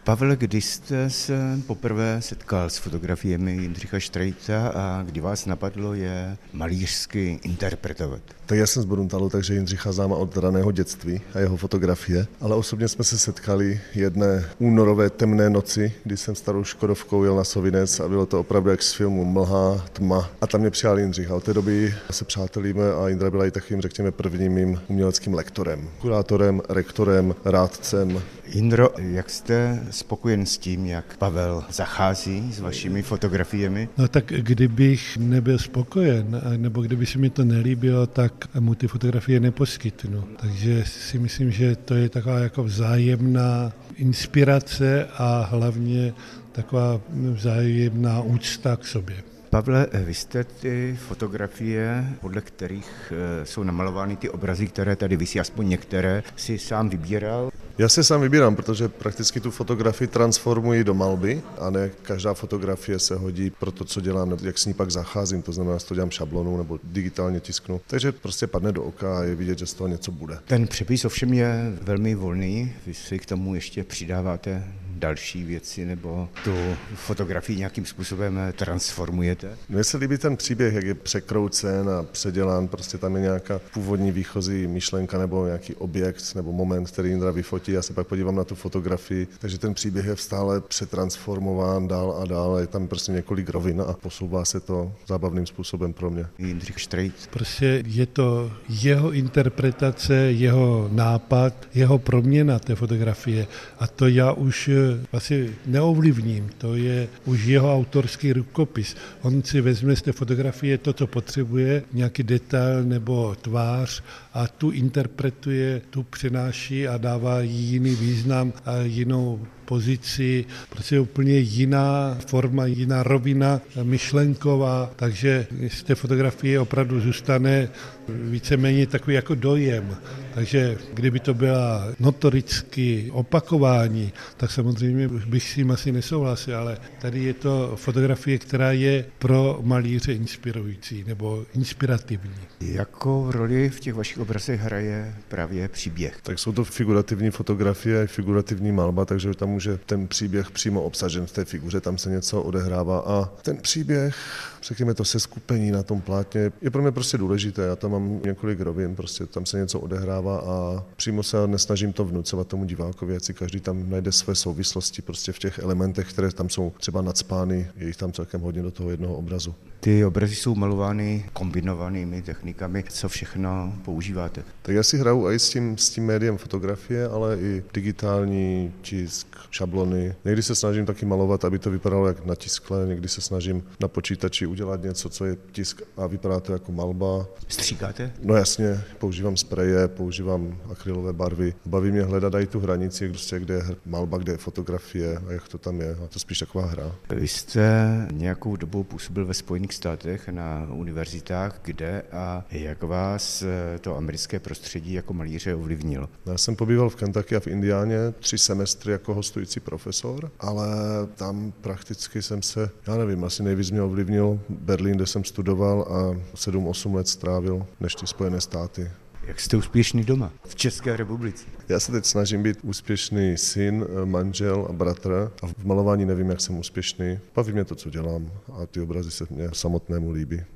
Pavle, kdy jste se poprvé setkal s fotografiemi Jindřicha Štrejta a kdy vás napadlo je malířsky interpretovat? Tak já jsem z Bruntalu, takže Jindřicha znám od raného dětství a jeho fotografie, ale osobně jsme se setkali jedné únorové temné noci, kdy jsem starou Škodovkou jel na Sovinec a bylo to opravdu jak z filmu Mlha, tma a tam mě přijal Jindřich. A od té doby se přátelíme a Jindra byla i takovým, řekněme, prvním mým uměleckým lektorem, kurátorem, rektorem, rádcem. Jindro, jak jste spokojen s tím, jak Pavel zachází s vašimi fotografiemi? No tak kdybych nebyl spokojen, nebo kdyby se mi to nelíbilo, tak mu ty fotografie neposkytnu. Takže si myslím, že to je taková jako vzájemná inspirace a hlavně taková vzájemná úcta k sobě. Pavle, vy jste ty fotografie, podle kterých jsou namalovány ty obrazy, které tady visí, aspoň některé, si sám vybíral? Já si sám vybírám, protože prakticky tu fotografii transformuji do malby a ne každá fotografie se hodí pro to, co dělám, jak s ní pak zacházím, to znamená, že to dělám šablonou nebo digitálně tisknu. Takže prostě padne do oka a je vidět, že z toho něco bude. Ten přepis ovšem je velmi volný, vy si k tomu ještě přidáváte další věci nebo tu fotografii nějakým způsobem transformujete? Mně se líbí ten příběh, jak je překroucen a předělán, prostě tam je nějaká původní výchozí myšlenka nebo nějaký objekt nebo moment, který Jindra vyfotí, já se pak podívám na tu fotografii, takže ten příběh je stále přetransformován dál a dál, je tam prostě několik rovin a posouvá se to zábavným způsobem pro mě. Jindřich Štrejt. Prostě je to jeho interpretace, jeho nápad, jeho proměna té fotografie a to já už asi neovlivním, to je už jeho autorský rukopis. On si vezme z té fotografie to, co potřebuje, nějaký detail nebo tvář a tu interpretuje, tu přenáší a dává jí jiný význam a jinou pozici, prostě úplně jiná forma, jiná rovina myšlenková, takže z té fotografie opravdu zůstane víceméně takový jako dojem. Takže kdyby to byla notoricky opakování, tak samozřejmě bych s tím asi nesouhlasil, ale tady je to fotografie, která je pro malíře inspirující nebo inspirativní. Jakou roli v těch vašich obrazech hraje právě příběh? Tak jsou to figurativní fotografie, figurativní malba, takže tam může ten příběh přímo obsažen v té figuře, tam se něco odehrává a ten příběh, řekněme to seskupení na tom plátně, je pro mě prostě důležité. Já tam mám několik rovin, prostě tam se něco odehrává a přímo se nesnažím to vnucovat tomu divákovi, ať si každý tam najde své souvislosti prostě v těch elementech, které tam jsou třeba nacpány, je jich tam celkem hodně do toho jednoho obrazu. Ty obrazy jsou malovány kombinovanými technikami. Co všechno používáte? Tak já si hraju i s tím médiem fotografie, ale i digitální tisk, šablony. Někdy se snažím taky malovat, aby to vypadalo jak na tiskle, někdy se snažím na počítači udělat něco, co je tisk a vypadá to jako malba. Stříkáte? No jasně, používám spreje, používám akrylové barvy. Baví mě hledat i tu hranici, prostě, kde je malba, kde je fotografie a jak to tam je. A to spíš taková hra. Vy jste nějakou dobu působil ve Spojených státech na univerzitách, kde a jak vás to americké prostředí jako malíře ovlivnilo? Já jsem pobýval v Kentucky a v Indiáně 3 semestry jako hostující profesor, ale tam prakticky jsem se, já nevím, asi nejvíc mě ovlivnil Berlín, kde jsem studoval a 7-8 let strávil než ty Spojené státy. Jak jste úspěšný doma v České republice? Já se teď snažím být úspěšný syn, manžel a bratr a v malování nevím, jak jsem úspěšný. Baví mě to, co dělám a ty obrazy se mně samotnému líbí.